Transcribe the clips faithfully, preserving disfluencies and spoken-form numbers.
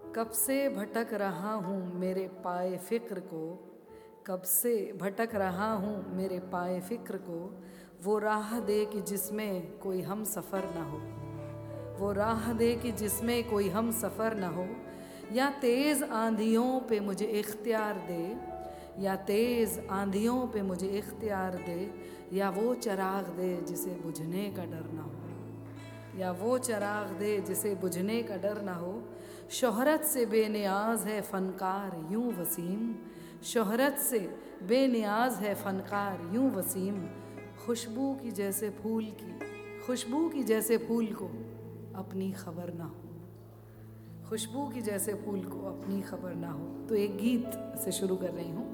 कब से भटक रहा हूँ मेरे पाए फ़िक्र को, कब से भटक रहा हूँ मेरे पाए फ़िक्र को, वो राह दे कि जिसमें कोई हम सफ़र न हो, वो राह दे कि जिसमें कोई हम सफ़र न हो। या तेज़ आंधियों पे मुझे इख्तियार दे, या तेज़ आंधियों पे मुझे इख्तियार दे, या वो चराग दे जिसे बुझने का डर ना हो, या वो चराग दे जिसे बुझने का डर ना हो। शोहरत से बेनियाज है फ़नकार यूं वसीम, शोहरत से बेनियाज है फ़नकार यूं वसीम। खुशबू की जैसे फूल की, खुशबू की जैसे फूल को अपनी खबर ना हो, खुशबू की जैसे फूल को अपनी खबर ना हो। तो एक गीत से शुरू कर रही हूँ।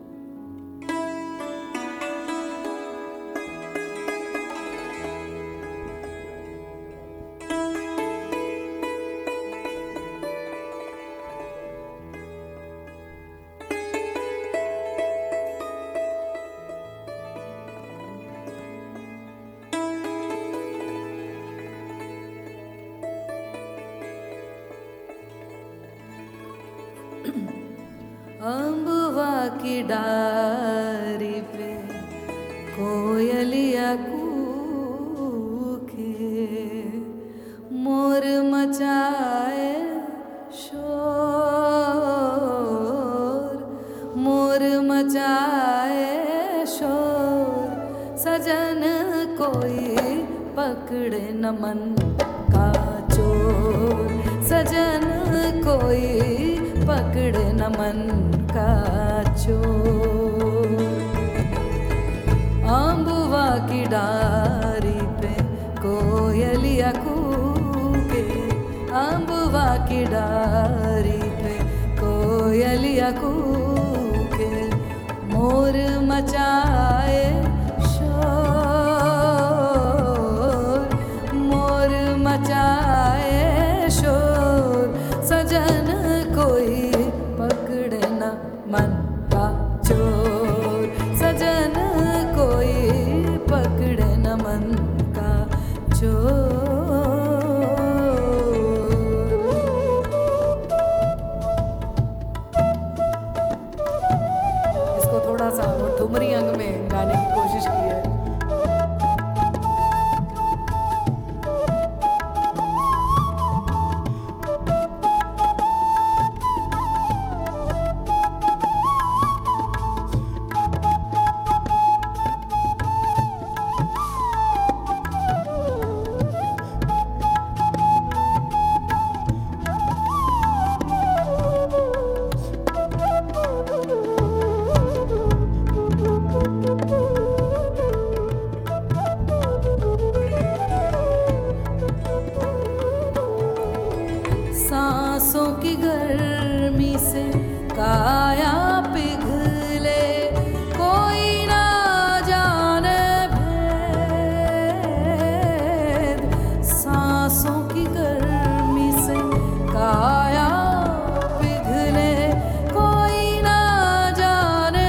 अम्बुआ की डारी पे कोयलिया कूके, मोर मचाए शोर, मोर मचाए शोर। सजन कोई पकड़े न मन का चोर, सजन कोई पकड़े न मन का चोर। अम्बुआ की डारी पे कोयलिया कूके, अम्बुआ की डारी पे कोयलिया कूके, मोर मचाए शोर, मोर मचाए शोर। सजन कोई पकड़े न मन का चोर, सजन कोई पकड़े न मन का चोर। इसको थोड़ा सा ठुमरी अंग में गाने की कोशिश की है। सांसों की गर्मी से काया पिघले, कोई ना जाने भेद। सांसों की गर्मी से काया पिघले, कोई ना जाने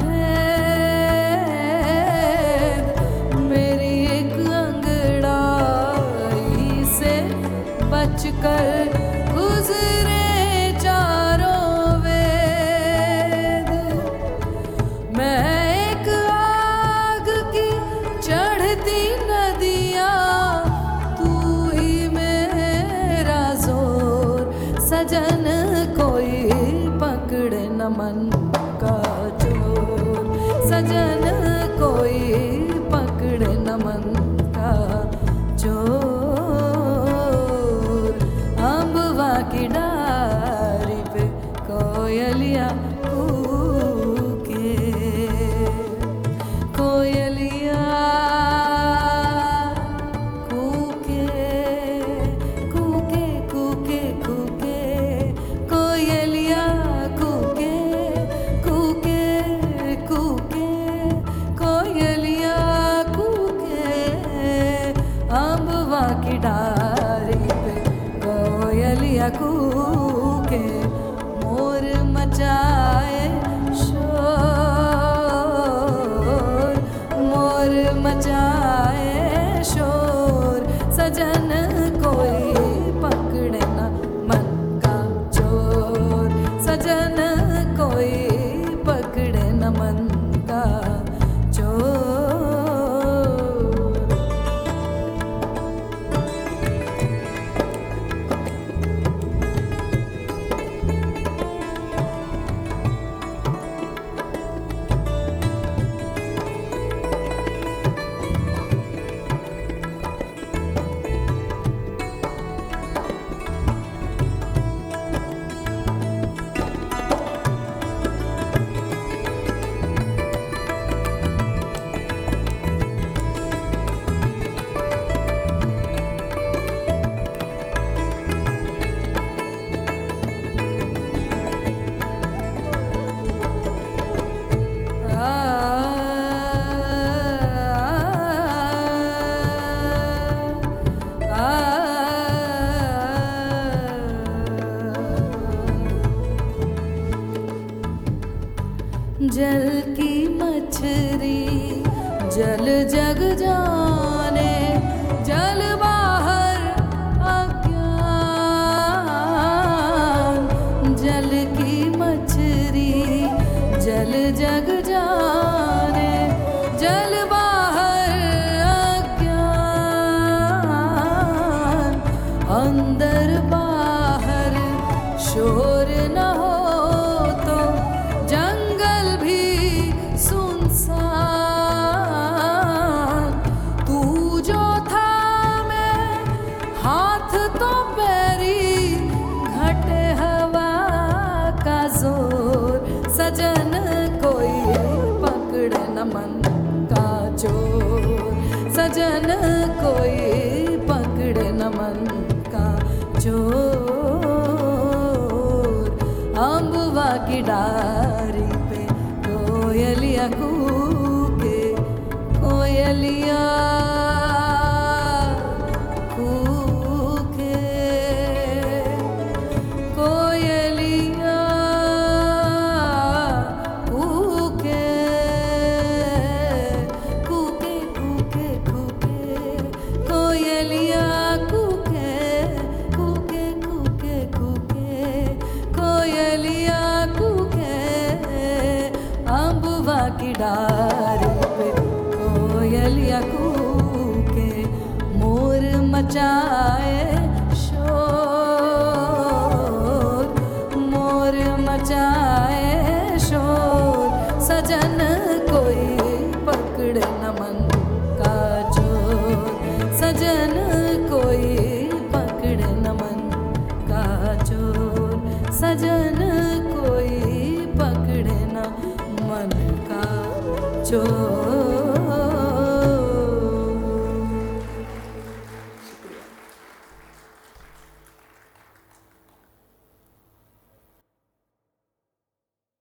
भेद। मेरी एक अंगड़ाई से बचकर गुजरे चारों वेद। मैं एक आग की चढ़ती नदियाँ, तू ही मेरा जोर। सजन कोई पकड़े न मन का चोर, सजन कोई पकड़े न मन का चोर। अम्बुआ की डारी पे कोयलिया कूके, कोयलिया कूके, कूके कूके कूके, कोयलिया कूके, कूके कूके, कोयलिया कूके। अम्बुआ की डारी पे कोयलिया कूके, मोर मचाए शोर, मोर मचाए शोर। सजन कोई पकड़े न मन का चोर, जाने, जल बाहर अज्ञान, जल की मछली जल जग जाने, जल बाहर अज्ञान, अंदर बाहर शोर न हो तो जंगल भी सुनसान। तू जो था मैं हाथ तो पैरी, घटे हवा का जोर, सजन कोई पकड़ न मन का चोर, सजन कोई पकड़ न मन का चोर। अम्बुआ की डारी पे कोयलिया कूके, कोयलिया कूके, कोयलिया कूके, कूके कूके कूके, कोयलिया कूके, कूके कूके कूके, कोयलिया कूके। अम्बुआ की डारी पे कोयलिया कूके, मोर मचाए शोर, मोर मचाए शोर, सजन कोई पकड़ न मन का चोर, सजन कोई पकड़ न मन का चोर, सजन कोई पकड़ न मन का चोर।